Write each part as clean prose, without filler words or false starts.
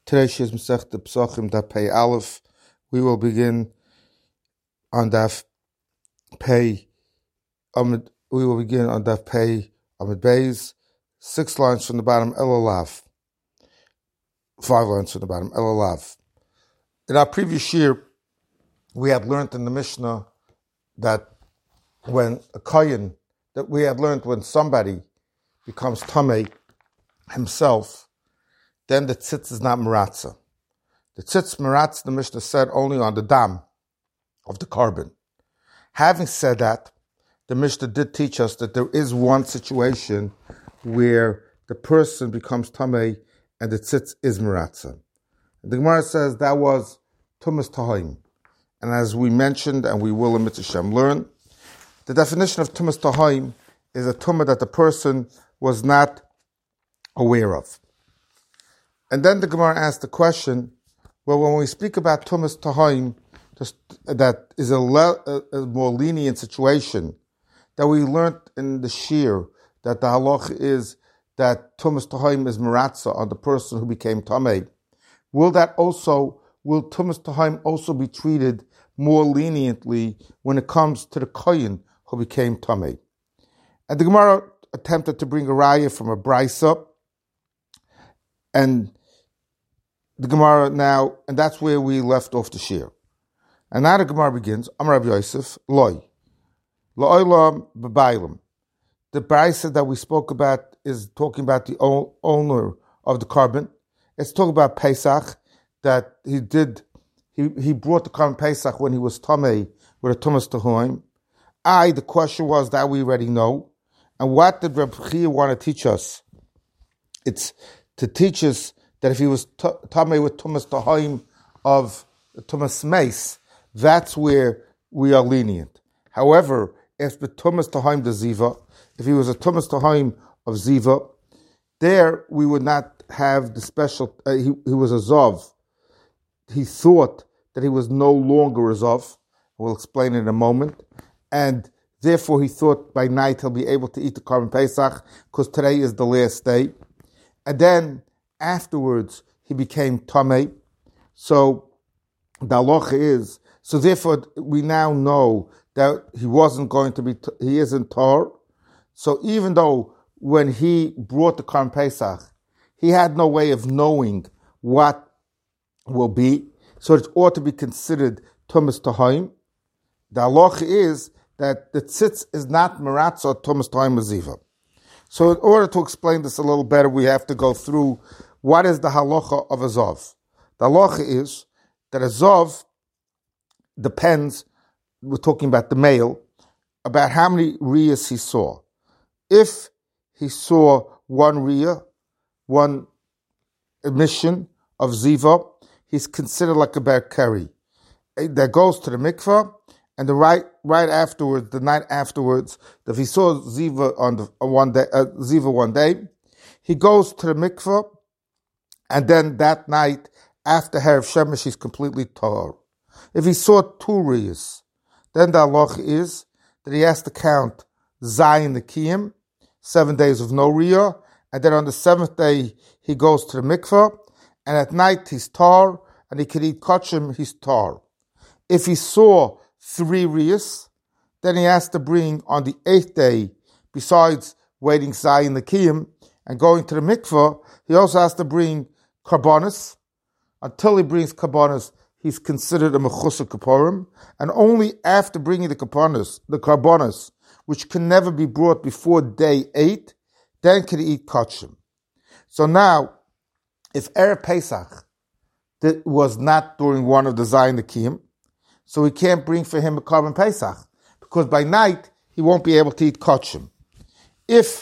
Today is Masechta Pesachim Daf Pei Aleph. We will begin on Daf Pei Amid. We will begin on Daf Pei Amid Beis, 6 lines from the bottom Elalav, 5 lines from the bottom Elalav. In our previous year, we had learned in the Mishnah that when a kohen, that we had learned when somebody becomes tamei himself, then the tzitz is not meratza. The tzitz meratza, the Mishnah said, only on the dam of the carbon. Having said that, the Mishnah did teach us that there is one situation where the person becomes tamei and the tzitz is meratza. The Gemara says that was tumas tahaim. And as we mentioned, and we will in Mitzvah Shem learn, the definition of tumas tahaim is a tumah that the person was not aware of. And then the Gemara asked the question, well, when we speak about tumas tahaim, that is a more lenient situation, that we learned in the shir, that the halach is that tumas tahaim is meratza on the person who became tamei. Will tumas tahaim also be treated more leniently when it comes to the kohen who became tamei? And the Gemara attempted to bring a raya from a brisa, and the Gemara now, and that's where we left off the shir. And now the Gemara begins, Amar Rabbi Yosef, loy, la'olam b'baylam. The brisa that we spoke about is talking about the owner of the carbon. It's talking about Pesach, that he brought the carbon Pesach when he was tamei with a tumas tahaim. The question was that we already know. And what did Reb Chia want to teach us? It's to teach us that if he was tamei with tumas tahaim of tumas meis, that's where we are lenient. However, if the tumas tahaim de ziva, if he was a tumas tahaim of ziva, there we would not have the special. He was a zov. He thought that he was no longer a zov. We'll explain in a moment, and therefore he thought by night he'll be able to eat the carbon Pesach because today is the last day, and then afterwards he became tamei. So the halacha is, so therefore we now know that he isn't tar. So even though when he brought the carbon Pesach, he had no way of knowing what will be, so it ought to be considered tumas tahaim. The halacha is that the tzitz is not meratza or tumas tahaim aziva. So in order to explain this a little better, we have to go through what is the halacha of a zov. The halacha is that a zov depends, we're talking about the male, about how many riyas he saw. If he saw one riyah, one emission of ziva, he's considered like a berkeri. That goes to the mikvah, and right afterwards, the night afterwards, if he saw ziva ziva one day, he goes to the mikvah, and then that night after Herav Shemesh, he's completely tar. If he saw 2 riyas, then the halach is that he has to count Zayin Nekiyim, 7 days of no riyah, and then on the 7th day he goes to the mikvah, and at night he's tar, and he can eat kachim, he's tar. If he saw 3 riyas, then he has to bring on the 8th day, besides waiting Zayin Nekiyim and going to the mikvah, he also has to bring karbonis. Until he brings karbonis, he's considered a mechusar kaporim, and only after bringing the karbonis, which can never be brought before day 8, then can he eat kachim. So now, if Erev Pesach that was not during one of the Zayin Nekiyim, so we can't bring for him a carbon Pesach, because by night he won't be able to eat kachim. If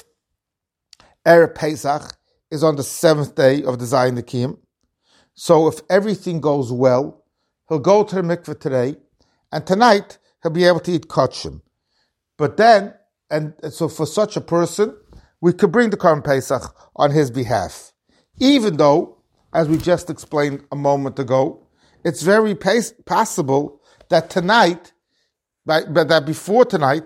Erev Pesach is on the 7th day of the Zayin Nekiyim, so if everything goes well, he'll go to the mikveh today, and tonight he'll be able to eat kachim. But then, and so for such a person, we could bring the Karban Pesach on his behalf. Even though, as we just explained a moment ago, it's very possible that tonight, but that before tonight,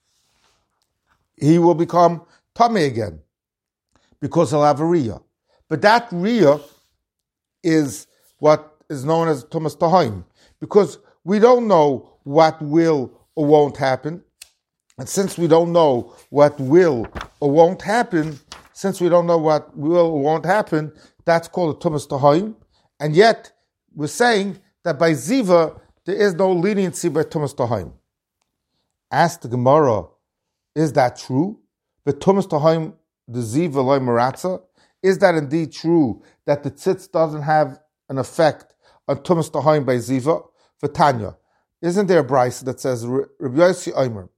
he will become tamei again, because he'll have a riyah. But that riyah is what is known as Tumas Tahaim, because we don't know what will or won't happen. And since we don't know what will or won't happen, that's called a Tumas Tahaim. And yet, we're saying that by Ziva, there is no leniency by Tumas Tahaim. Ask the Gemara, is that true? But Tumas Tahaim, the Ziva loy maratza, is that indeed true that the tzitz doesn't have an effect on Tumas Tahaim by Ziva? For Tanya, isn't there a brayso that says Rabbi Yossi Omer?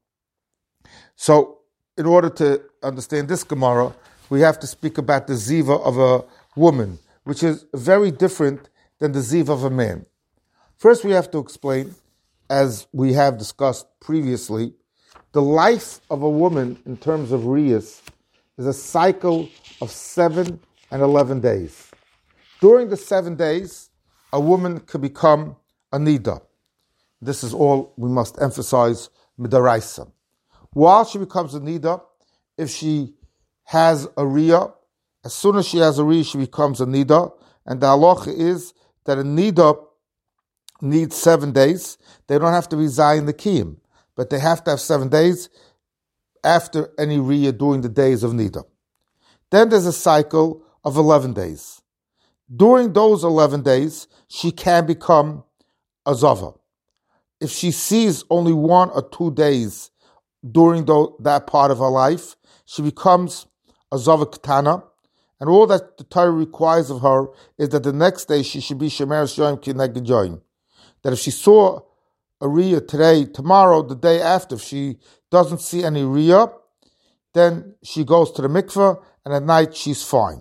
So, in order to understand this Gemara, we have to speak about the Ziva of a woman, which is very different than the Ziva of a man. First, we have to explain, as we have discussed previously, the life of a woman in terms of Riyas is a cycle of 7 and 11 days. During the 7 days, a woman could become a Nida. This is all we must emphasize, Midaraisa. While she becomes a Nida, if she has a Riyah, as soon as she has a Riyah, she becomes a Nida. And the halacha is that a Nida needs 7 days. They don't have to be Zayin the Kiyim, but they have to have 7 days after any Riyah during the days of Nida. Then there's a cycle of 11 days. During those 11 days, she can become a Zava. If she sees only 1 or 2 days during that part of her life, she becomes a Zava Ketana, and all that the Torah requires of her is that the next day she should be Shemeres Yom Kineged Yom. That if she saw a Riyah today, tomorrow, the day after, if she doesn't see any Riyah, then she goes to the mikveh, and at night she's fine.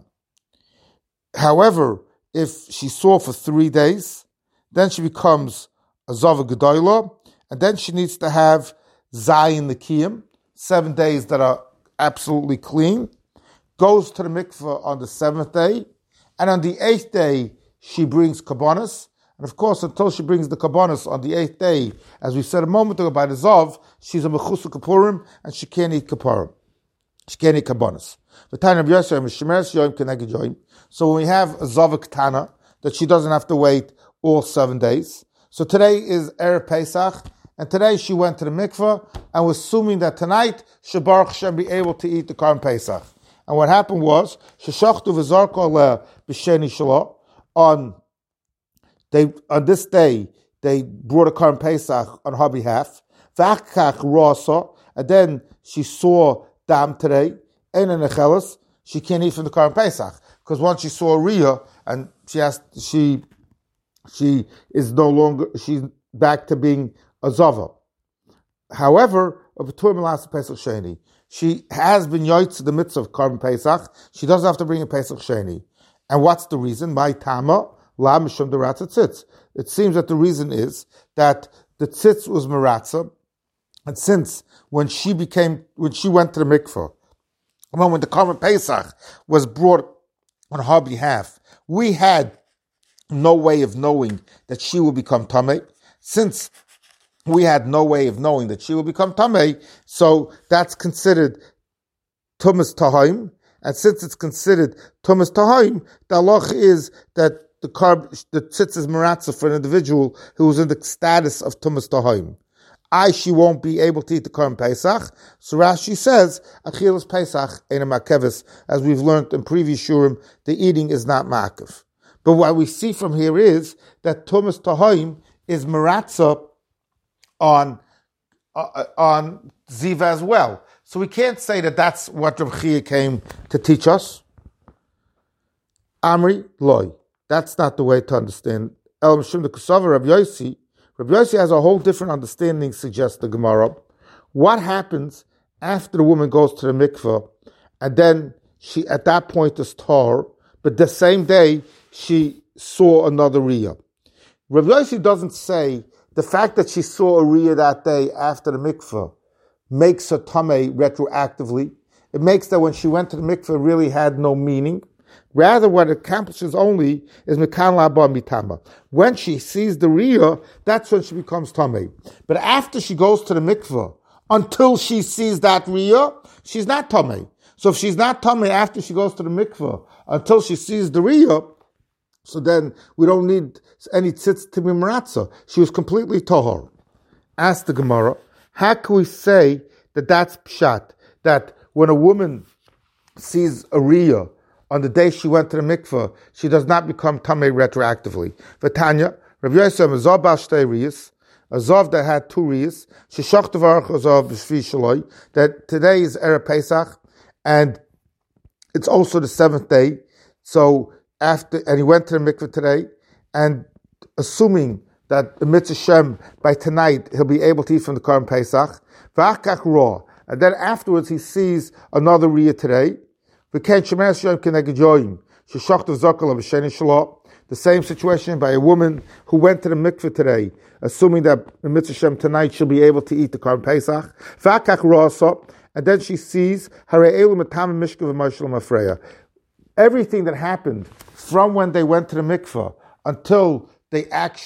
However, if she saw for 3 days, then she becomes a Zava Gedolah, and then she needs to have Zayin Nikiyim, 7 days that are absolutely clean, goes to the mikveh on the 7th day, and on the 8th day, she brings kabbanas. And of course, until she brings the kabbanas on the 8th day, as we said a moment ago by the Zav, she's a mechusa kapurim, and she can't eat kapurim. She can't eat kabbanas. So when we have a Zava Ketana, that she doesn't have to wait all 7 days. So today is Erev Pesach, and today she went to the mikveh, and was assuming that tonight, she Baruch Hashem be able to eat the Karm Pesach. And what happened was, Sheshachtu v'zarko le b'sheni shelo, on this day, they brought a Karm Pesach on her behalf, v'achkach rasa, and then she saw dam today, ein nechelas, she can't eat from the Karm Pesach, because once she saw a Riyah, and she's she's back to being a Zava. However, she has been yoytz the mitzvah of Karban Pesach. She doesn't have to bring a Pesach Sheni. And what's the reason? My tama la mishum deratza tzitz. It seems that the reason is that the tzitz was meratza, and since when she went to the mikveh, when the Karban Pesach was brought on her behalf, we had no way of knowing that she will become tamei. Since we had no way of knowing that she will become tamei, so that's considered tumas tahaim. And since it's considered tumas tahaim, the halach is that the tzitz is meratza for an individual who is in the status of tumas tahaim. She won't be able to eat the Karm Pesach. So Rashi says, Achilas Pesach ain't a makevis. As we've learned in previous shurim, the eating is not makev. But what we see from here is that Tumas Tahaim is meratza on Ziva as well. So we can't say that that's what Rav Chia came to teach us. Amri loy. That's not the way to understand. El Mishum de Kusava Rabbi Yossi. Rabbi Yossi has a whole different understanding, suggests the Gemara. What happens after the woman goes to the mikveh, and then she, at that point, is tar, but the same day, she saw another Riyah. Rabbi Yossi doesn't say the fact that she saw a Riyah that day after the mikveh makes her tamei retroactively. It makes that when she went to the mikveh it really had no meaning. Rather, what it accomplishes only is Mekan Laba Mitama. When she sees the Riyah, that's when she becomes Tamei. But after she goes to the mikveh, until she sees that Riyah, she's not Tamei. So if she's not Tamei after she goes to the mikveh, until she sees the Riyah, So then we don't need any tzitz to be maratza. She was completely tahor. Asked the Gemara, how can we say that that's pshat? That when a woman sees a riyah on the day she went to the mikveh, she does not become tamei retroactively. V'tanya, Rav Yosef Azov bal shtei riyas, Azov that had 2 riyas, sheshach tvarach Azov b'shvi shaloi, that today is Erev Pesach, and it's also the 7th day. So and he went to the mikveh today, and assuming that the mitzvah Shem by tonight he'll be able to eat from the Korban Pesach, v'achkach raw, and then afterwards he sees another riyah today. The same situation by a woman who went to the mikveh today, assuming that the mitzvah Shem tonight she'll be able to eat the Korban Pesach. And then she sees everything that happened from when they went to the mikveh until they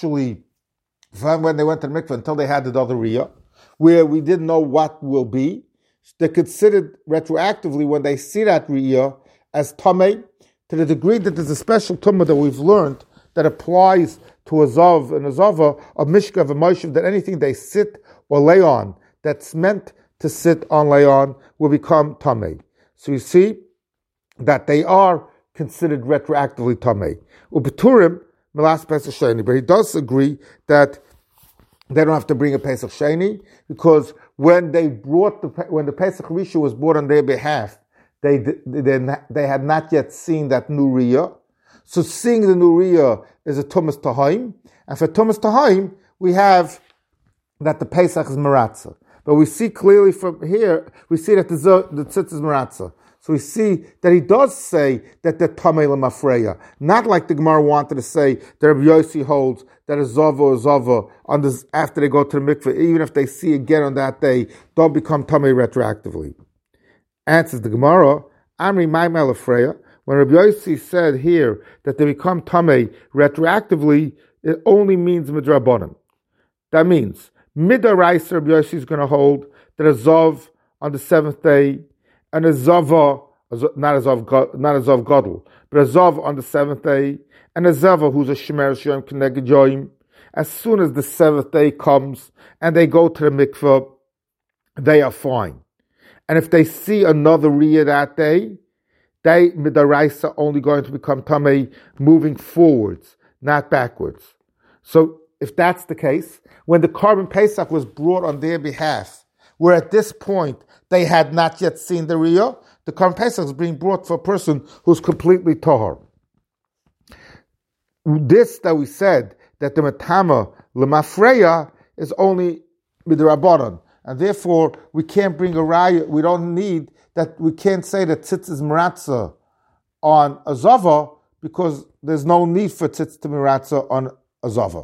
had the other riyah, where we didn't know what will be. They're considered retroactively when they see that riyah as tamei, to the degree that there's a special tumah that we've learned that applies to a zav and a zava, a mishka, a moshev, that anything they sit or lay on that's meant to sit on, lay on, will become tamei. So you see that they are considered retroactively tamei. Ubeturim melas Pesach Sheni, but he does agree that they don't have to bring a Pesach Sheni, because when the Pesach Rishon was brought on their behalf, they had not yet seen that new riyah. So seeing the new riyah is a Tumas Tahaim, and for Tumas Tahaim we have that the Pesach is Maratza. But we see clearly from here, we see that the tzitz is Maratza. So we see that he does say that they're Tamei L'Mafreya. Not like the Gemara wanted to say that Rabbi Yossi holds that a Zava after they go to the mikveh, even if they see again on that day, don't become Tamei retroactively. Answers the Gemara, Amri Maimel Afreya, when Rabbi Yossi said here that they become Tamei retroactively, it only means Midrabanan. That means, Midaraisa Rabbi Yossi is going to hold that a Zav on the 7th day, and a Zava, not a Zav Gadol, but a Zav on the 7th day, and a Zava who's a Shemer Shem Keneged Yoim. As soon as the 7th day comes and they go to the mikveh, they are fine. And if they see another riyah that day, they midaraisa only going to become tamei moving forwards, not backwards. So if that's the case, when the Korban Pesach was brought on their behalf, where at this point they had not yet seen the riyah, the Korban Pesach is being brought for a person who's completely tahor. This that we said that the matama l'mafreya is only midrabanan, and therefore we can't bring a raya. We don't need that. We can't say that tzitz is miratza on a zava, because there's no need for tzitz to miratza on a zava.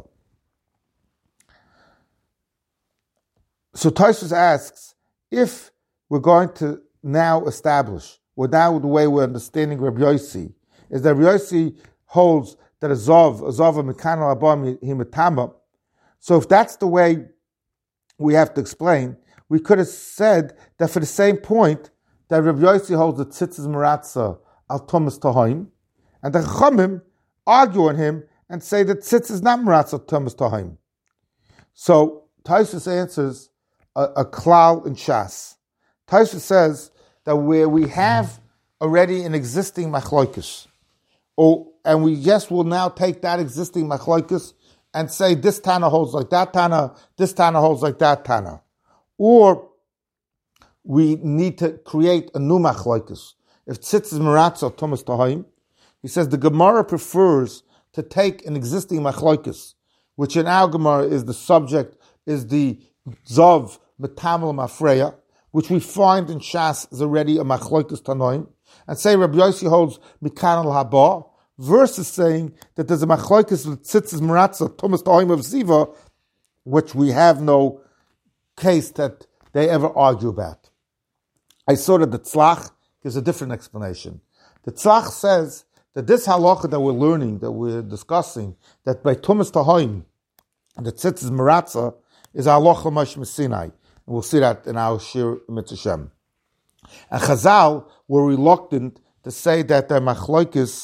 So Tosfos asks, if we're going to now establish, or now the way we're understanding Rabbi Yossi, is that Rabbi Yossi holds that a zav mekanal abam himatama. So if that's the way we have to explain, we could have said that for the same point that Rabbi Yossi holds that tzitz is maratza al tumas tahaim, and the Chachamim argue on him and say that tzitz is not maratza al tumas tahaim. So Tosfos answers a klal in Shas. Tosfos says that where we have already an existing machlokes, and we just will now take that existing machlokes and say this Tana holds like that Tana, this Tana holds like that Tana. Or we need to create a new machlokes. If tzitz is maratza tumas tahaim, he says the Gemara prefers to take an existing machlokes, which in our Gemara is the subject, is the zav metamel mafreya, which we find in Shas is already a machlokes tanoim, and say Rabbi Yossi holds mikan al haba, versus saying that there's a machlokes with tzitzis maratza tumas tahaim of ziva, which we have no case that they ever argue about. I saw that the Tzlach gives a different explanation. The Tzlach says that this halacha that we're learning, that we're discussing, that by tumas tahaim, the tzitzis maratza, is halacha Moshe Sinai. And we'll see that in our Shir Mitzvah Shem. And Chazal were reluctant to say that their machlokes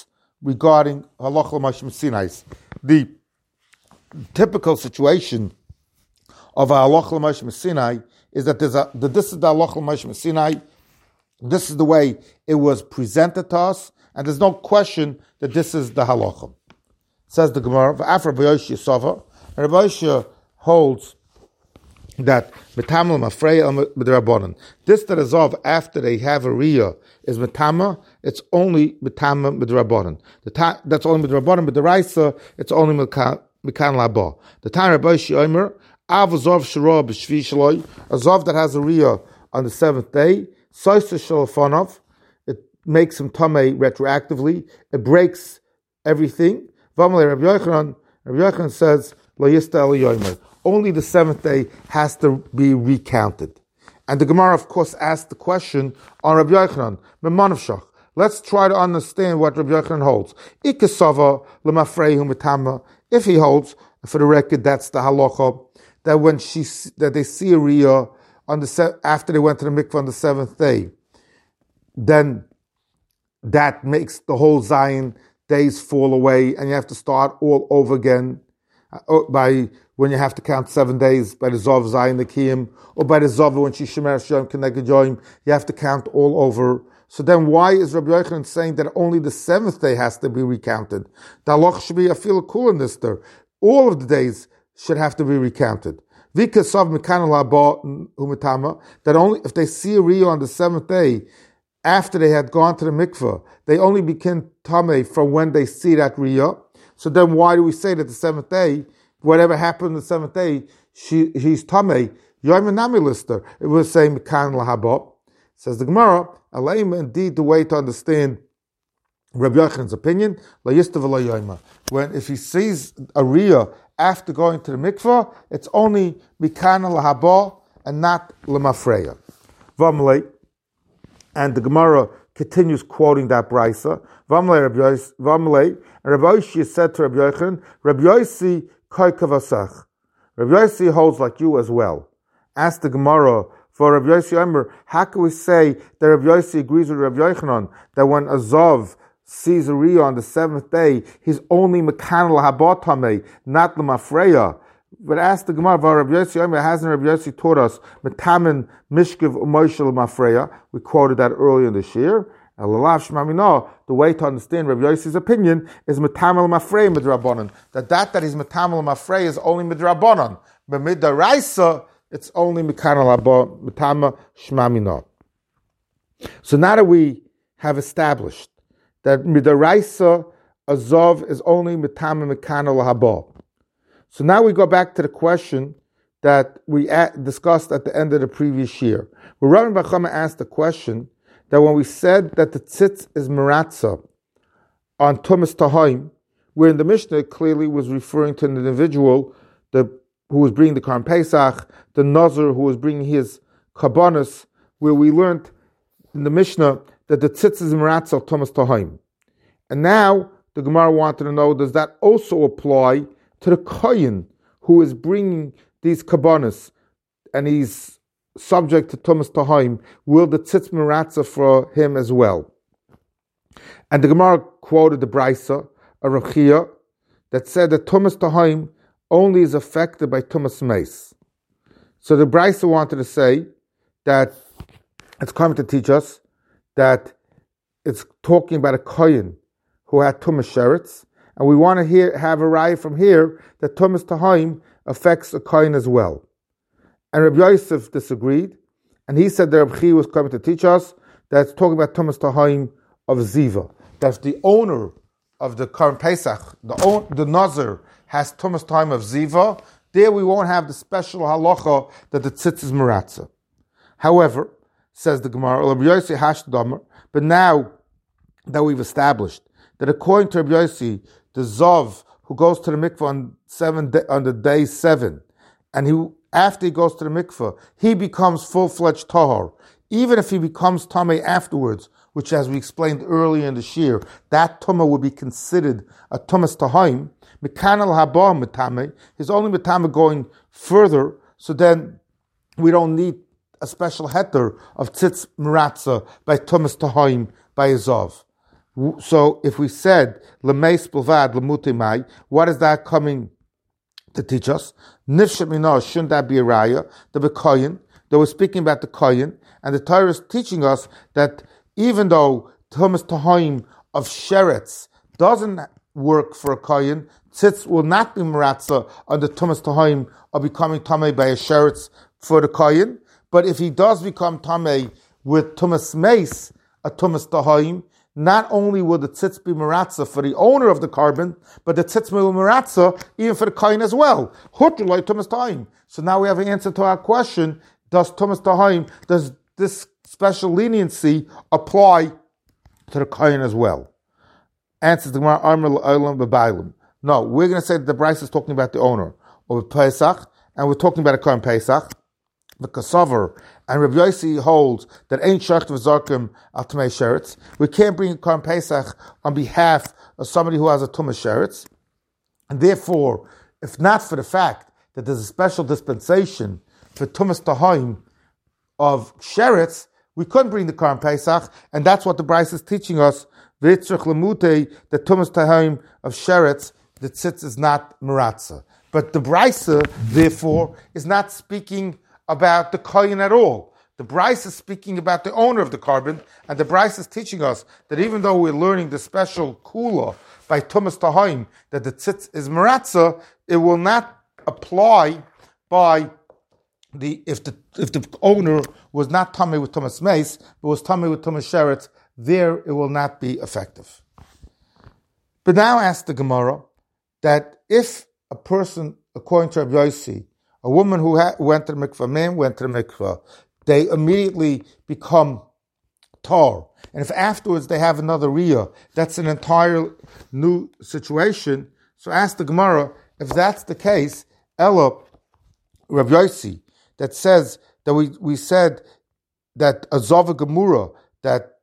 regarding Halacha L'Moshe Sinai. The typical situation of a Halacha L'Moshe Sinai is that this is the Halacha L'Moshe Sinai. This is the way it was presented to us, and there's no question that this is the halacha. Says the Gemara, After Rabbi Yoshia Sova, and Rabbi Yoshia holds that Metamel Mafreya Midrabanan. This that is of after they have a riyah is Metama, it's only Metama Midrabanan. That's only Midrabanan, but the Raisa, it's only Mekan Laba. The time Rabbi Yoshia Omer, Av Azov Shara B'Shvi Shaloi, Azov that has a riyah on the seventh day, Soisa Shalafonov, it makes him tamei retroactively. It breaks everything. V'amalei Rabbi Yochanan says, Lo Yista Eli Yomer. Only the seventh day has to be recounted. And the Gemara, of course, asked the question on Rabbi Yochanan, Memanavshach. Let's try to understand what Rabbi Yochanan holds. Ikasava L'mafreihu Metama. If he holds, for the record, that's the halacha, that they see a riyah after they went to the mikvah on the seventh day, then that makes the whole Zion days fall away, and you have to start all over again by when you have to count 7 days by the Zov Zion Nekiyim, or by the Zov when she Shemer Shem Keneged Yoim, you have to count all over. So then why is Rabbi Yochanan saying that only the seventh day has to be recounted? The halach should be a feel cool in this there. All of the days should have to be recounted. That only if they see a riyah on the seventh day, after they had gone to the mikveh, they only begin tamei from when they see that riyah. So then why do we say that the seventh day, whatever happened on the seventh day, he's tamei? Yom Nami Lister. It was saying Mekan Lahaba. Says the Gemara, Aleim, indeed the way to understand Rabbi Yochanan's opinion, when if he sees a riyah after going to the mikvah, it's only mikana lahaba and not lemafreya. Vamlei, and the Gemara continues quoting that brisa. Vamlei, and Rabbi Yoshi said to Rabbi Yochanan, Rabbi Yosi koikavasach. Rabbi Yosi holds like you as well. Ask the Gemara for Rabbi Yosi Omer, how can we say that Rabbi Yosi agrees with Rabbi Yochanan that when Azov sees a riyah on the seventh day, he's only mekan lahabatame, not lemafreya? But ask the Gemara, Rabbi Yosi Omer, hasn't Rabbi Yosi taught us metamin mishkiv u'moshel lemafreya? We quoted that earlier in this year. The way to understand Rabbi Yosi's opinion is metamin lemafreya midrabanan. That is metamin lemafreya is only midrabanan. But midaraisa, it's only mekan metama shmamina. So now that we have established that midaraisa azov is only metama mekana lahaba. So now we go back to the question that we discussed at the end of the previous year. Where Rabbi Bachama asked the question that when we said that the tzitz is meratza on Tumas Tahaim, where in the Mishnah it clearly was referring to an individual who was bringing the Karm Pesach, the Nazir who was bringing his Kabbanis, where we learned in the Mishnah that the tzitz is meratza on Tumas Tahaim. And now the Gemara wanted to know, does that also apply to the Kohen who is bringing these Kabbanis and he's subject to Tumas Tahaim? Will the tzitz meratza for him as well? And the Gemara quoted the Brisa, a Rechia, that said that Tumas Tahaim only is affected by Tumas Meis. So the Brisa wanted to say that it's coming to teach us that it's talking about a Kohen who had Tumas Sheretz, and we want to have a raya from here that Tumas Tahaim affects a Kohen as well. And Rabbi Yosef disagreed, and he said that Rabbi Chi was coming to teach us that it's talking about Tumas Tahaim of Ziva. That's the owner of the Karm Pesach, the Nazir has Tumas Tahaim of Ziva. There we won't have the special halacha that the tzitz is meratza. However, says the Gemara, Rabbi Yosef hashdamar, but now that we've established that according to Rabbi Yossi, the Zov who goes to the mikvah on the day 7, and after he goes to the mikvah, he becomes full-fledged tahor. Even if he becomes tamei afterwards, which as we explained earlier in the shir, that tumah would be considered a tumas tahaim. Mekanal haba metame, he's only metame going further, so then we don't need a special heter of tzitz meratza by tumas tahaim by a Zov. So if we said lemeis bilvad lemutimai, what is that coming to teach us? Nifshet minah, shouldn't that be a raya? The bekoyin, that we're speaking about the koyin, and the Torah is teaching us that even though tumas tahaim of sheretz doesn't work for a koyin, tzitz will not be maratza on the tumas tahaim of becoming tamei by a sheretz for the koyin. But if he does become tamei with tumas meis, a tumas tahaim, not only will the tzitz be maratza for the owner of the carbon, but the tzitz will be maratza even for the kohen as well. Hutrulay tumas tahaim. So now we have an answer to our question: does tumas tahaim, does this special leniency apply to the kohen as well? Answers the Gemara: Amar l'olam b'bailim. No, we're going to say that the Bryce is talking about the owner of Pesach, and we're talking about a kohen Pesach. The Kasavar and Rabbi Yossi holds that ain't shach v'zarkim al tamei sheretz. We can't bring a Korban Pesach on behalf of somebody who has a tumah sheretz, and therefore, if not for the fact that there's a special dispensation for tumas tahaim of sheretz, we couldn't bring the Korban Pesach, and that's what the Bryce is teaching us. V'yitzrich lemutei, the tumas tahaim of sheretz, the tzitz is not maratza. But the Bryce, therefore, is not speaking about the kohen at all. The Bryce is speaking about the owner of the carbon, and the Bryce is teaching us that even though we're learning the special kula by tumas tahaim that the tzitz is maratza, it will not apply by if the owner was not tamei with tumas meis, but was tamei with tumas sheretz, there it will not be effective. But now ask the Gemara that if a person, according to Rabbi Yossi, a woman who went to the mikvah, a man went to the mikvah, they immediately become tar. And if afterwards they have another riyah, that's an entire new situation. So ask the Gemara, if that's the case, Ella, Rabbi Yossi, that says that we said that a Zava Gemura, that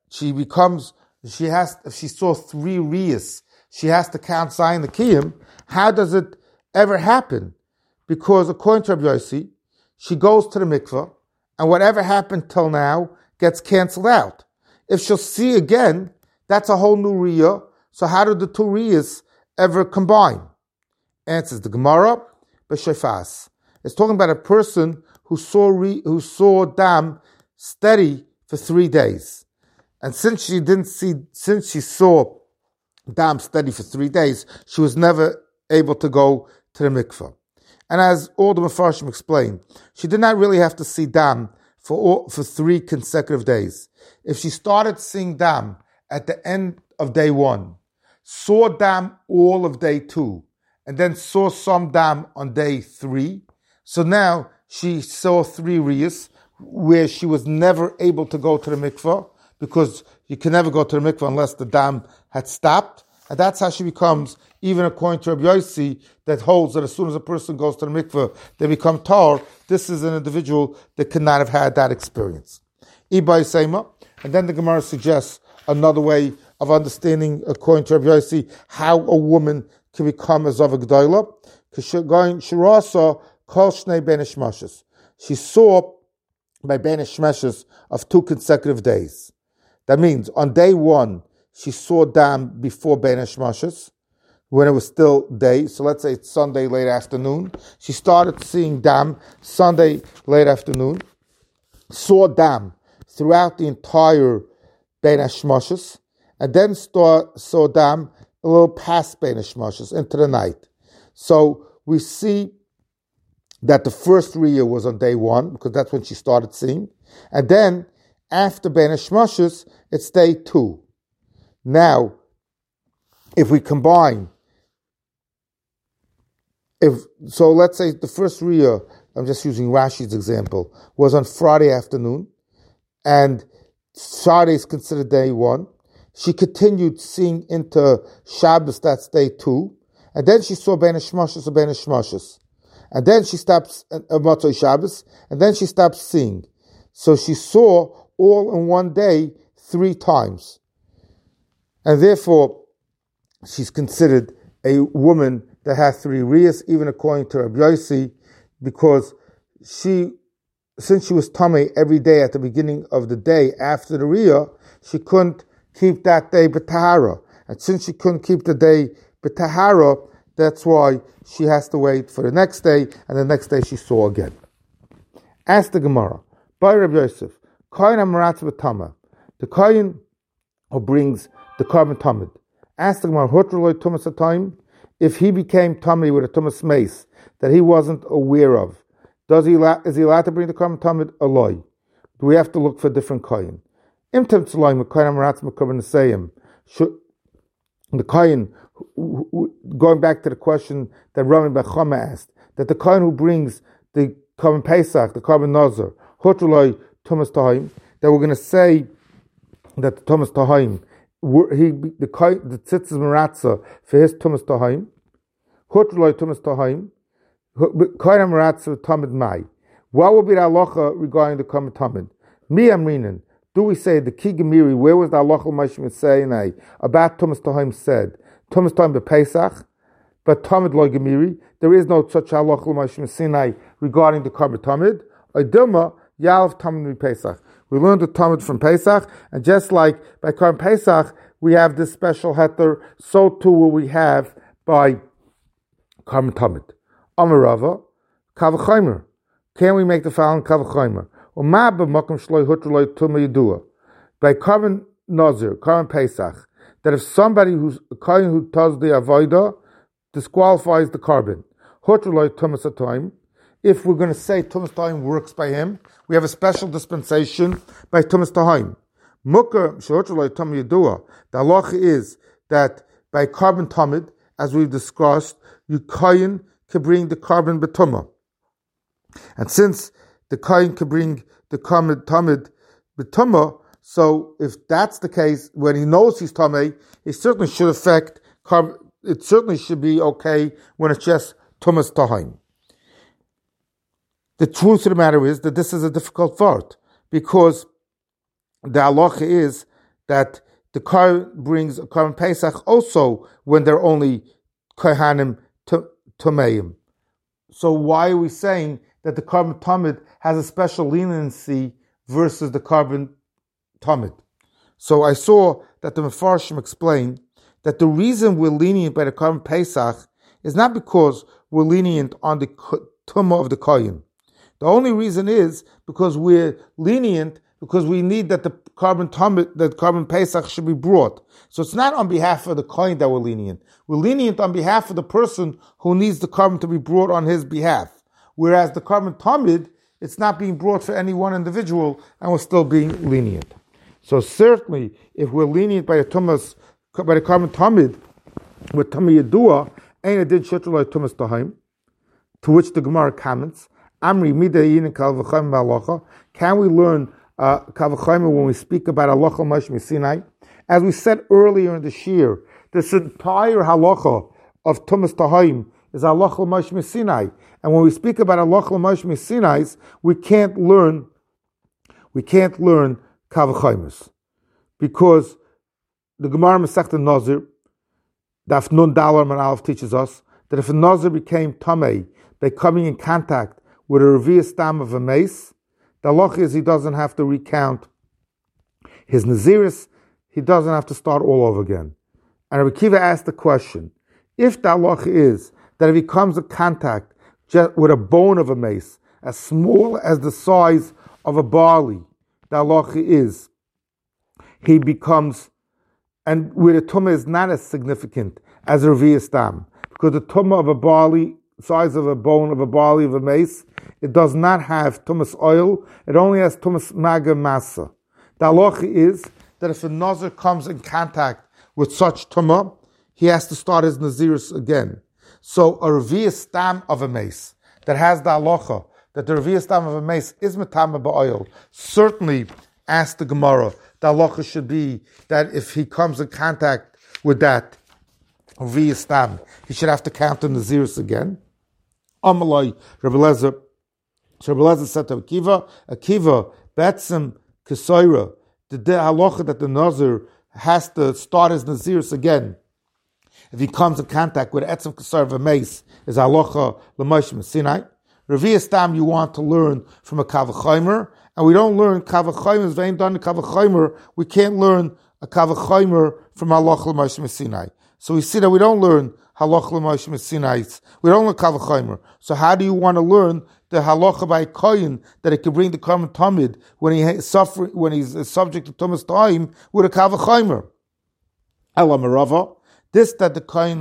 if she saw 3 riyahs, she has to count Zion the Kiyim. How does it ever happen? Because according to Rabbi Yossi, she goes to the mikveh, and whatever happened till now gets canceled out. If she'll see again, that's a whole new riyah. So how do the 2 riyahs ever combine? Answers the Gemara, b'shefas. It's talking about a person who saw dam steady for 3 days, and since she saw dam steady for 3 days, she was never able to go to the mikveh. And as all the Mefarshim explained, she did not really have to see dam for 3 consecutive days. If she started seeing dam at the end of day 1, saw dam all of day 2, and then saw some dam on day 3, so now she saw 3 riyas where she was never able to go to the mikveh, because you can never go to the mikveh unless the dam had stopped. And that's how she becomes, even according to Rabbi Yossi, that holds that as soon as a person goes to the mikveh, they become tar. This is an individual that could not have had that experience. Ibai Seima, and then the Gemara suggests another way of understanding, according to Rabbi Yossi, how a woman can become a Zava G'dayla. Shirasa kol shnei ben ishmashas. She saw by ben ishmashas of 2 consecutive days. That means on day 1, she saw dam before Ben Hashmashas, when it was still day. So let's say it's Sunday late afternoon. She started seeing dam Sunday late afternoon, saw dam throughout the entire Ben Hashmashas, and then saw dam a little past Ben Hashmashas into the night. So we see that the first riyah was on day 1, because that's when she started seeing. And then after Ben Hashmashas, it's day 2. Now, if we combine, let's say the first riyah, I'm just using Rashi's example, was on Friday afternoon, and Friday is considered day 1. She continued seeing into Shabbos, that's day 2, and then she saw Ben Hashmashas or Ben Hashmashas, and then she stopped Motzei Shabbos, and then she stopped seeing. So she saw all in one day 3 times. And therefore, she's considered a woman that has 3 riyas, even according to Rabbi Yossi, because since she was tamei every day at the beginning of the day after the riyah, she couldn't keep that day b'tahara. And since she couldn't keep the day b'tahara, that's why she has to wait for the next day, and the next day she saw again. Ask the Gemara, by Rabbi Yosef, Kohen Amaratz b'tama, the Kohen who brings the carbon tamid. Ask the Gemara, Hutruloi tumas atayim, if he became tamid with a tumas mace that he wasn't aware of, is he allowed to bring the carbon tamid? Aloi. Do we have to look for a different Kohen? Imtem tzloim, the Kohen Amaratz b'korban nesayim. The Kohen, going back to the question that Rami Bechama asked, that the Kohen who brings the Korban Pesach, the Korban Nazar, Hutruloi tumas tahim, that we're going to say that the tumas tahim, the tzitzis meratza for his tumas tahim, Hutruloi tumas tahim, Kohen meratza tamid mai. What will be the halacha regarding the Korban tamid? Mi amrinan. Do we say the Kigamiri, where was the halacha Moshe Sinai about tumas tahim said? Tumas tahim bePesach, but tamid lo gemiri. There is no such halacha Moshe Sinai regarding the Korban tamid. Dilma yalav tamid bePesach. We learned the tamid from Pesach, and just like by Korban Pesach we have this special heter, so too will we have by Korban tamid. Amarava kavachaymer. Can we make the following kavachaymer? By Korban Nazir, Korban Pesach, that if somebody who's a Kohen who does the Avodah disqualifies the carbon, if we're going to say Tumas Tahim works by him, we have a special dispensation by Tumas Tahim. The halacha is that by Korban Tamid, as we've discussed, you Kohen can bring the carbon betumah. And since the Kohen can bring the Korban Tamid b'tumah, so if that's the case, when he knows he's tamei, it certainly should affect. It certainly should be okay when it's just tumas tahim. The truth of the matter is that this is a difficult part, because the halacha is that the Kohen brings a Korban Pesach also when they're only kohanim tameim. So why are we saying that the Korban Tamid has a special leniency versus the Korban Tamid? So I saw that the Mefarshim explained that the reason we're lenient by the Korban Pesach is not because we're lenient on the Tumah of the Kohen. The only reason is because we're lenient because we need that the Korban Tamid, that Korban Pesach should be brought. So it's not on behalf of the Kohen that we're lenient. We're lenient on behalf of the person who needs the Korban to be brought on his behalf. Whereas the Korban Tamid, it's not being brought for any one individual, and we're still being lenient. So certainly, if we're lenient by the Korban Tamid, with Tamid Yedua, ain't did Shetrulai Tumas Tahim, to which the Gemara comments, Amri Midayin Kalvachayim Halacha. Can we learn Kalvachayim when we speak about Halacha Moshe Sinai? As we said earlier in the Shir, this entire Halacha of Tumas Tahim is Halacha Moshe Sinai. And when we speak about Halacha Moshe Sinai, we can't learn Kavachaymus, because the Gemara Masechta Nazir, Daf Nun Dalar Man Aleph teaches us that if a Nazir became Tamei by coming in contact with a Revi'ah stam of a mace, the halacha is he doesn't have to recount his Naziris, he doesn't have to start all over again. And Rabbi Kiva asked the question, if the halacha is that if he comes in contact just with a bone of a mace, as small as the size of a barley, the halacha is he becomes, and where the tumah is not as significant as a Revi'ah stam, because the tumah of a barley, size of a bone of a barley of a mace, it does not have tumas oil, it only has tumas maga masa. The halacha is that if a nazir comes in contact with such tumah, he has to start his nazirus again. So a Revi'ah stam of a mace that has the halacha that the Revi'ah stam of a mace is metama ba'oil, certainly, ask the Gemara, the halacha should be that if he comes in contact with that Revi'ah stam, he should have to count the nazirus again. Amalai Rabbi Lezer. So Rabbi Lezer said to Akiva, Betzim Kesoira, the halacha that the nazir has to start his nazirus again if he comes in contact with etzem Kesoira of a mace, is halacha l'Moshe Sinai. Revi'ah stam you want to learn from a Kavachaymer, and we don't learn Kavachaymer, vein done Kavachaymer, we can't learn a kavachomer from Halach l'Moshe Sinai. So we see that we don't learn Halach l'Moshe Sinai. We don't learn kavachomer. So how do you want to learn the halacha by kohen that it can bring the karban tamid when he's subject to tumas ta'im with a kavachomer? Ela merava. This that the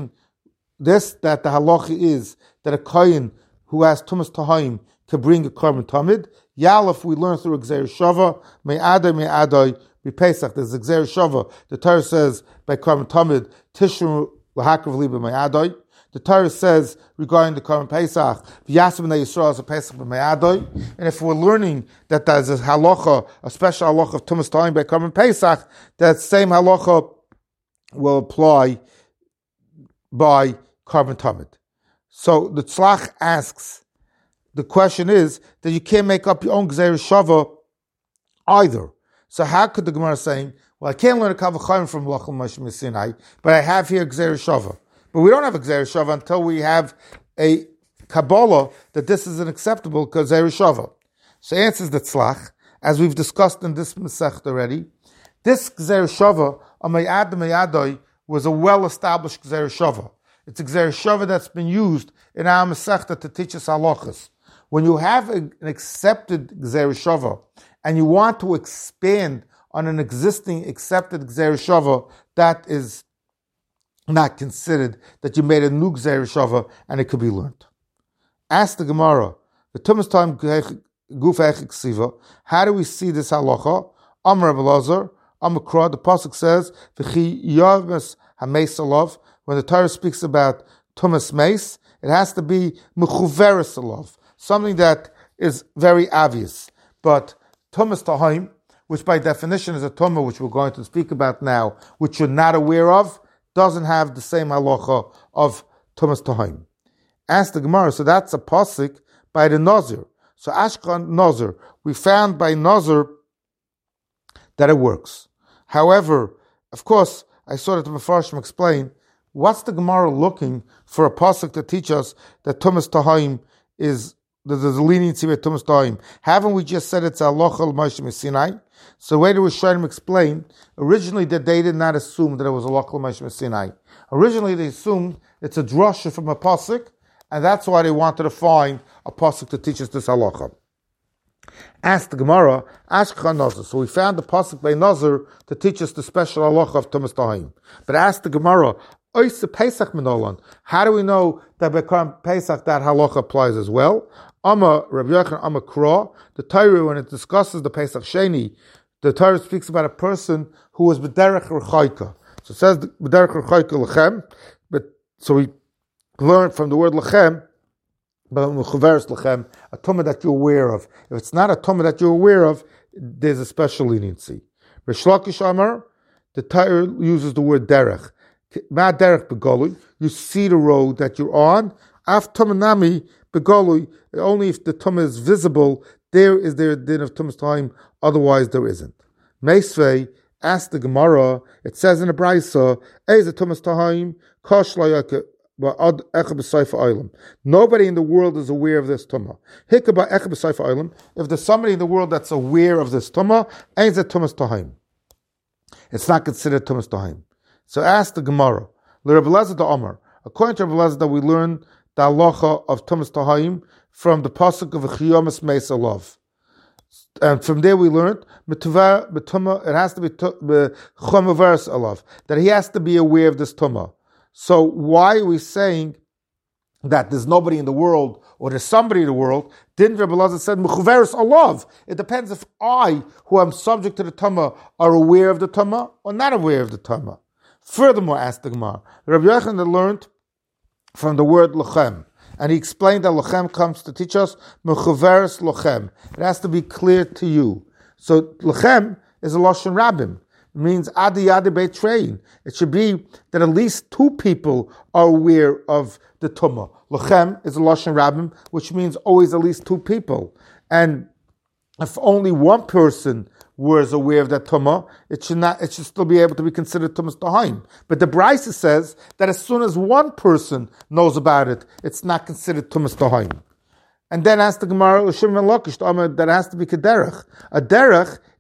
halacha is that a kohen who has tumas ta'im can bring a karban tamid. Yalef we learn through Gzeir Shava me'adai Pesach. There's Gzeir Shava. The Torah says by karban tamid tishru lahakav liba me'adai. The Torah says regarding the Karban Pesach, V'yasim b'nei Yisrael as a Pesach b'me'adoi. And if we're learning that there's a halacha, a special halacha of Tumas Ta'im by Karban Pesach, that same halacha will apply by Karban Tamid. So the Tzlach asks, the question is that you can't make up your own Gzeir Shava either. So how could the Gemara saying, well, I can't learn a Kavachayim from Lachal Moshe Sinai, but I have here Gzeir Shava. But we don't have a Gzeir Shava until we have a Kabbalah that this is an acceptable Gzeir Shava. So answers the Tzlach, as we've discussed in this Masech already. This Gzeir Shava, Amayad Mayadoi, was a well-established Gzeir Shava. It's a Gzeir Shava that's been used in our Masechta to teach us halachas. When you have an accepted Gzeir Shava and you want to expand on an existing accepted Gzeir Shava, that is not considered that you made a new Gzeir Shava and it could be learned. Ask the Gemara, the Tumas Ta'im Guf Echik Siva, how do we see this halacha? Amar Rabbi Lazar, Amar Kra, the pasuk says, V'chi Yavmes HaMeis Alav. When the Torah speaks about Tumas Meis, it has to be Mechuveres Alav, something that is very obvious. But Tumas Ta'im, which by definition is a Tumah, which we're going to speak about now, which you're not aware of, doesn't have the same halacha of Tumas Ta'im. Ask the Gemara, so that's a pasuk by the Nazir. So Ashkan Nazir, we found by Nazir that it works. However, of course, I saw that the Mefarshim explain, what's the Gemara looking for a pasuk to teach us that Tumas Ta'im is, there's a leniency with Tumas Ta'im? Haven't we just said it's a halacha l'Moshe Sinai? So the way the Rishonim explain, originally that they did not assume that it was a halacha l'Moshe Sinai. Originally they assumed it's a drasha from a pasuk, and that's why they wanted to find a pasuk to teach us this halacha. Ask the Gemara, Ashkan Nazir. So we found the pasuk by Nazir to teach us the special halacha of Tumas Ta'im. But ask the Gemara, Oisa Pesach Minolan. How do we know that by Karban Pesach that halacha applies as well? Amma Rabbi Yochanan Amma Kra. The Torah, when it discusses the Pesach Sheni, the Torah speaks about a person who was b'derech rechayka. So it says b'derech rechayka lechem. But so we learn from the word lechem, but mechuveres lechem, a tumah that you're aware of. If it's not a tumah that you're aware of, there's a special leniency. Rish Lakish Amar, the Torah uses the word derech. Ma derech begolui. You see the road that you're on. Af tumanami begolui. Only if the tumah is visible, there is there a din of Tumas Ta'im. Otherwise, there isn't. Meisvei, ask the Gemara. It says in the Brisa, "Eze Tumas Ta'im kosh layake." Nobody in the world is aware of this tumah. If there's somebody in the world that's aware of this tumah, it's not considered tumas tahim. So ask the Gemara. According to Rabbi Lezer, we learn the halacha of tumas tahim from the pasuk of Chiyomas Meis Alav. And from there we learned it has to be chomaveres alav, that he has to be aware of this tumah. So why are we saying that there's nobody in the world or there's somebody in the world? Didn't Rabbi Lazar said mechuveres alav? It depends if I, who am subject to the tumah, are aware of the tumah or not aware of the tumah. Furthermore, asked the Gemara, Rabbi Yochanan learned from the word lochem, and he explained that lochem comes to teach us mechuveres lochem. It has to be clear to you. So lochem is a lashon rabim. It means adi beit trein. It should be that at least two people are aware of the tumah. Lochem is a lashon rabim, which means always at least two people. And if only one person was aware of that tumah, it should still be able to be considered tumas tahim. But the Brisa says that as soon as one person knows about it, it's not considered tumas tahim. And then ask the Gemara, that has to be kederech. A derech is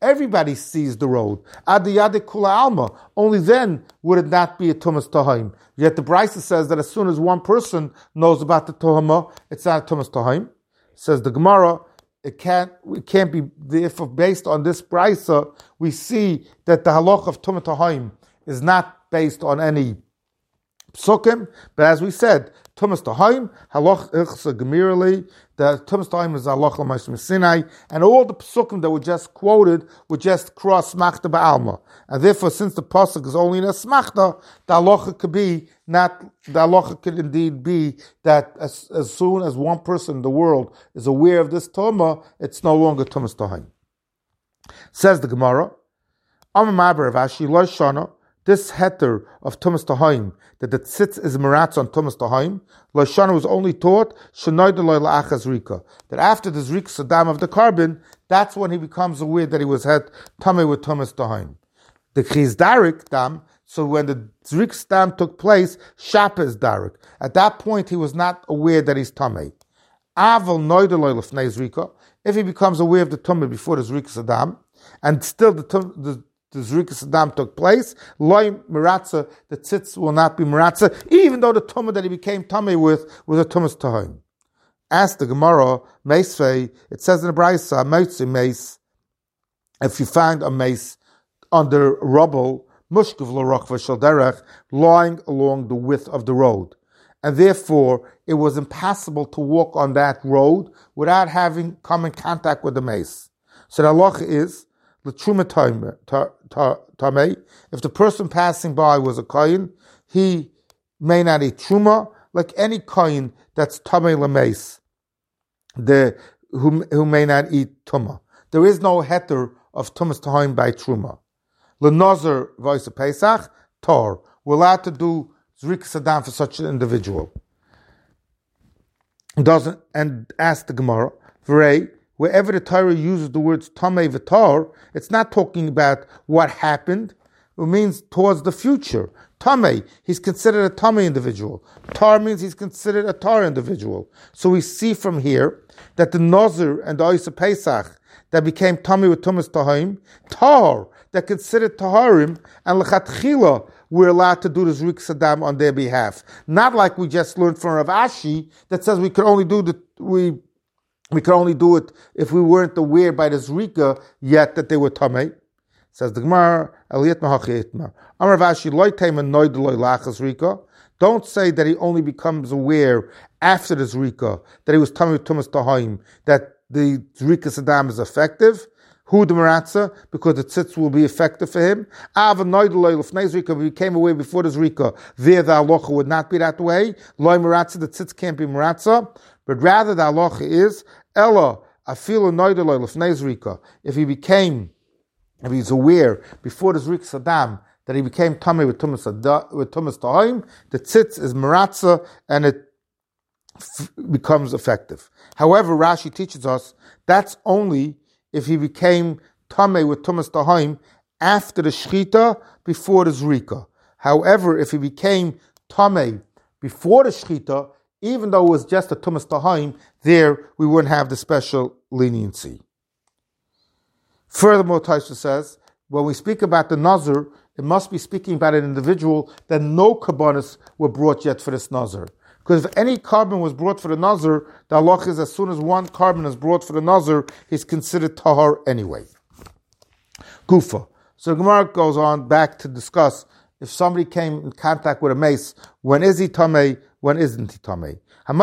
everybody sees the road. Ad yade kula alma. Only then would it not be a tumas tahaim. Yet the Brisa says that as soon as one person knows about the tuhama, it's not a tumas tahaim. Says the Gemara, it can't be. If based on this Brisa, we see that the halach of tumas tahaim is not based on any psukim, but as we said, tumas tahaim halach ichsa gemirali. The tumas tahaim is halach l'maishim Sinai, and all the psukim that were just quoted were just cross smachta ba'alma, and therefore, since the pasuk is only in a smachta, the halacha could be not. The halacha could indeed be that as soon as one person in the world is aware of this tuma, it's no longer tumas tahaim. Says the Gemara, Amar Maber Rashi lo shana. This heter of tumas tahaim, that the tzitz is meratz on tumas tahaim, Lashana was only taught that after the zrik sadam of the carbon, that's when he becomes aware that he was had tamei with tumas tahaim. The chizdarik dam, so when the zrik sadam took place, shapa is darik. At that point, he was not aware that he's tamei. Aval noidaloi lefnei zrika. If he becomes aware of the tumah before the zrik sadam, and still the Zrika Saddam took place, loy meratza, the tzitz will not be meratza, even though the tumah that he became tummy with was a tumas tahaim. Ask the Gemara, meisvei, it says in the Brisa, meitzi meis, if you find a mace under rubble, mushkav l'rochva shel derech, lying along the width of the road, and therefore it was impossible to walk on that road without having come in contact with the mace. So the halacha is, if the person passing by was a kohen, he may not eat truma, like any kohen that's tamei lemeis, who may not eat tuma. There is no heter of tumas tahaim by truma. L'nozer voice of Pesach, tor. We're allowed to do zrik sadam for such an individual. And ask the Gemara, v'rei, wherever the Torah uses the words tamei v'tar, it's not talking about what happened. It means towards the future. Tamei, he's considered a tamei individual. Tar means he's considered a tar individual. So we see from here that the Nazir and the Oisa Pesach that became tamei with tumas tahaim, tar that considered taharim, and lechatchila we're allowed to do the zrik sadam on their behalf. Not like we just learned from Rav Ashi that says we could only do it if we weren't aware by the zrika yet that they were tamei. Says the Gemara, don't say that he only becomes aware after the zrika that he was tamei with tumas tahaim, that the zrika sadam is effective. Who the meratza, because the tzitz will be effective for him. If he became aware before the zrika, there the halacha would not be that way. Loi meratza, the tzitz can't be meratza, but rather the halacha is ella afilu noidoloi lefnei zrika. If he's aware before the zrika sadam that he became tamei with tumas tahaim, the tzitz is meratza and it becomes effective. However, Rashi teaches us that's only if he became tamei with tumas tahaim after the shchita, before the zrika. However, if he became tamei before the shchita, even though it was just a tumas tahaim, there we wouldn't have the special leniency. Furthermore, Taisha says, when we speak about the nazir, it must be speaking about an individual that no karbanos were brought yet for this nazir. Because if any carbon was brought for the nazir, the halach is as soon as one carbon is brought for the nazir, he's considered tahar anyway. Gufa. So the Gemara goes on back to discuss if somebody came in contact with a mace, when is he tamei, when isn't he tamei?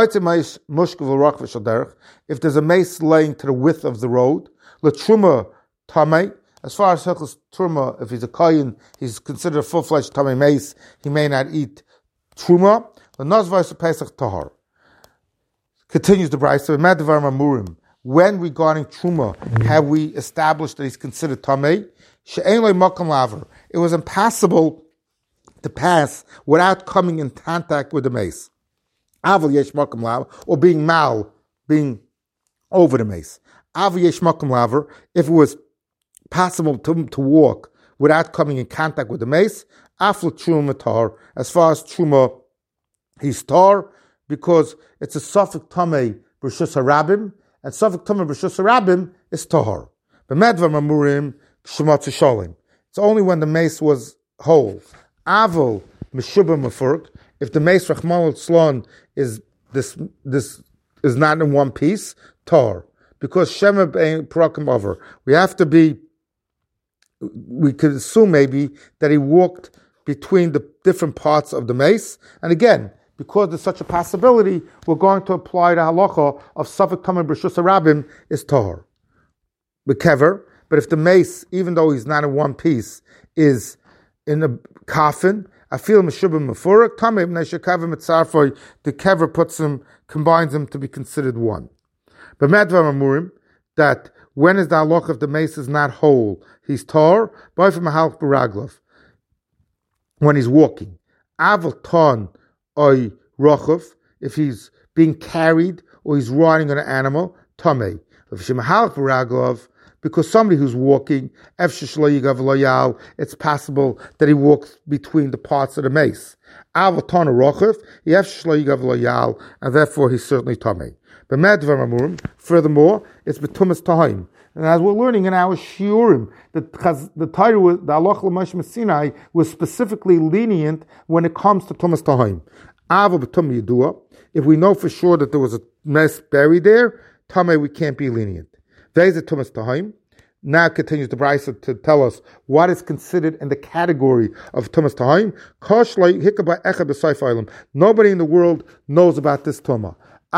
If there's a mace laying to the width of the road, l'truma tamei. As far as Hilchos Truma, if he's a kohen, he's considered a full-fledged tamei mace, he may not eat truma. The Nazvais of Pesach Tahar. Continues the Brisa. When regarding Truma have we established that he's considered Tamei? It was impossible to pass without coming in contact with the mace. Or being over the mace. If it was possible to walk without coming in contact with the mace, as far as Truma, he's tar because it's a suffix tamei b'reshus harabim, and suffix tamei b'reshus harabim is tahar. B'medvar mamurim Shematz Shalom. It's only when the mace was whole. Avol Meshubah Mefurk. If the mace Rachmana litzlan is this is not in one piece, tar. Because Shema Bein Parakim over. We could assume maybe that he walked between the different parts of the mace. And again, because there's such a possibility, we're going to apply the halacha of Safek Tamim B'Reshus HaRabim is tar. Bekever. But if the mace, even though he's not in one piece, is in a coffin, I feel Meshubah Mefurak, Tamim Neshakav Mitzarfoy, the kever combines them to be considered one. But Medvar Amurim, that when is the halacha if the mace is not whole, he's tar, by from a halach b'raglav, when he's walking. Aval ton oy rochav, if he's being carried or he's riding on an animal, tamei. If he's a halach b'raglav, because somebody who's walking, it's possible that he walks between the parts of the mace. And therefore he's certainly tamei. Furthermore, it's betumas tahim. And as we're learning in our shiurim, the Torah, the Halach L'Moshe Sinai, was specifically lenient when it comes to tumas tahim. If we know for sure that there was a mess buried there, tamei we can't be lenient. There's a tumas tahim. Now continues the Brisa to tell us what is considered in the category of tumas tahim. Nobody in the world knows about this tumah.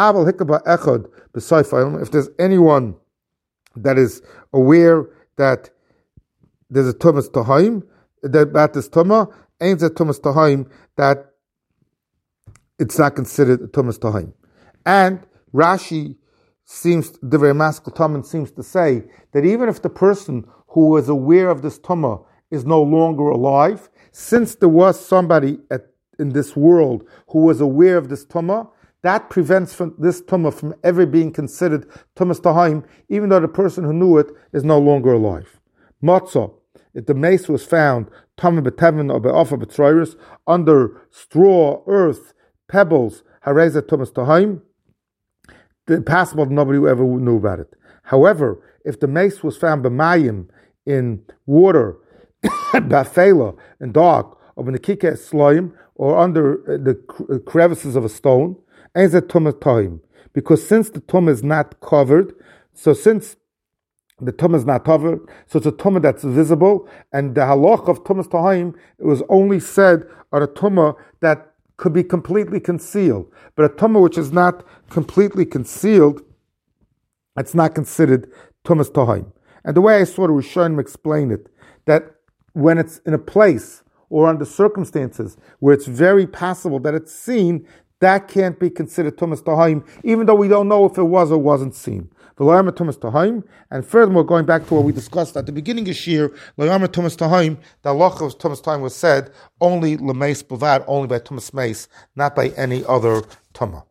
If there's anyone that is aware that there's a tumas tahim, about this tumah, ain't a tumas tahim, that it's not considered a tumas tahim. And Rashi Divrei Maskil Taman seems to say that even if the person who was aware of this tumah is no longer alive, since there was somebody in this world who was aware of this tumah, that prevents this tumah from ever being considered tumas tahim, even though the person who knew it is no longer alive. Matzah, if the mace was found tamim b'tevin or be'ofa b'tzroiris, under straw, earth, pebbles, hareza tumas tahim, it's possible that nobody ever knew about it. However, if the mace was found b'mayim, in water, b'afela, in dark, or in the kikeh slime, or under the crevices of a stone, ain't a tumas tahim. Because since the tumah is not covered, so since the tumah is not covered, so it's a tumah that's visible, and the halach of tumas tahim, it was only said on a tumah that could be completely concealed. But a tumah which is not completely concealed, it's not considered tumas tahim. And the way I saw the Rishonim explain it, that when it's in a place or under circumstances where it's very possible that it's seen, that can't be considered tumas tahim, even though we don't know if it was or wasn't seen. And furthermore, going back to what we discussed at the beginning of Shir, the halacha of tumas tahim was said only lemeis bavad, only by tumas mace, not by any other tumah.